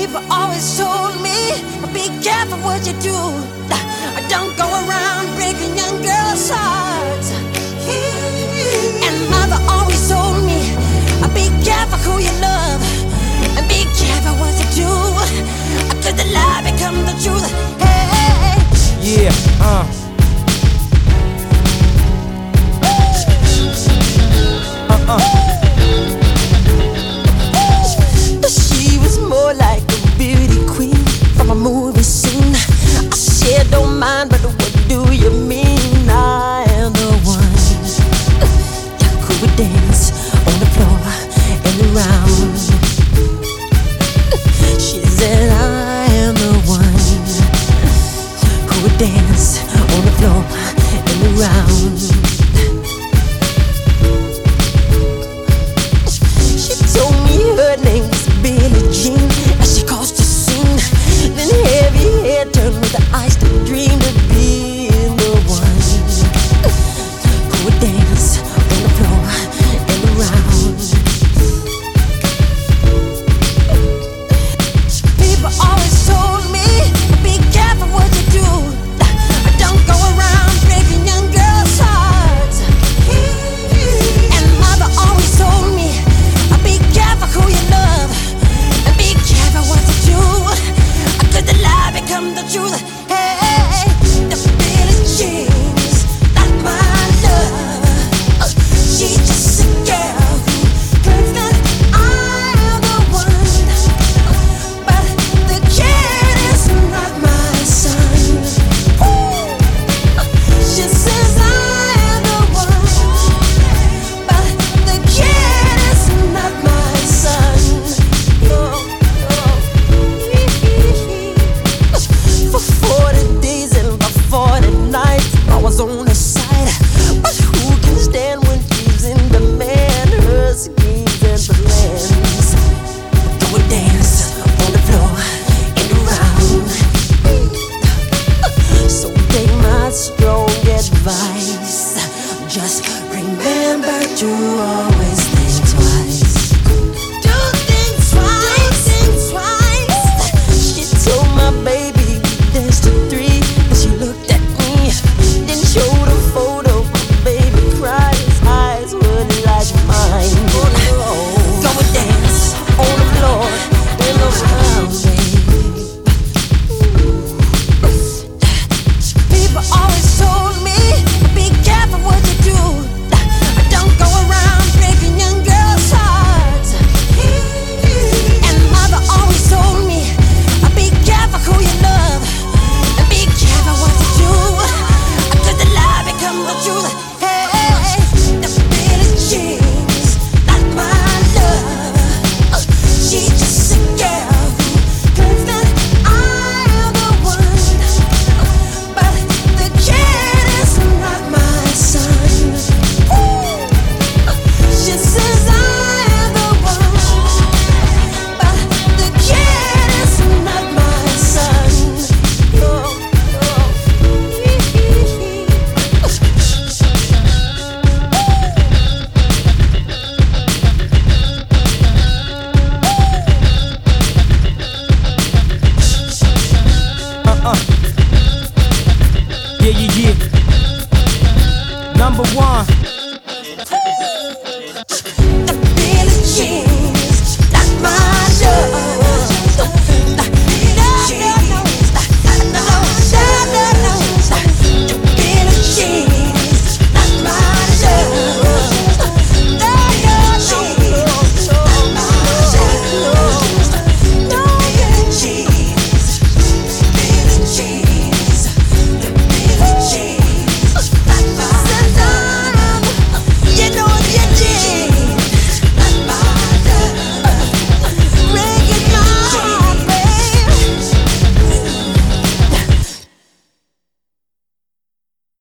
People always told me, be careful what you do. Don't go around breaking young girls' hearts. And mother always told me, be careful who you love, and be careful what you do, 'cause the lie becomes the truth. Hey. Yeah, She was more like a beauty queen from a movie scene. I said, don't mind, but what do you mean? I am the one who would dance on the floor and around. She said, I am the one who would dance on the floor and around.